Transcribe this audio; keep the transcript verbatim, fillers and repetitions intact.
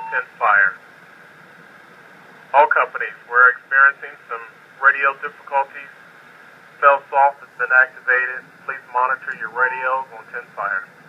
Tenfire. All companies, we're experiencing some radio difficulties. Cell soft has been activated. Please monitor your radios on Tenfire.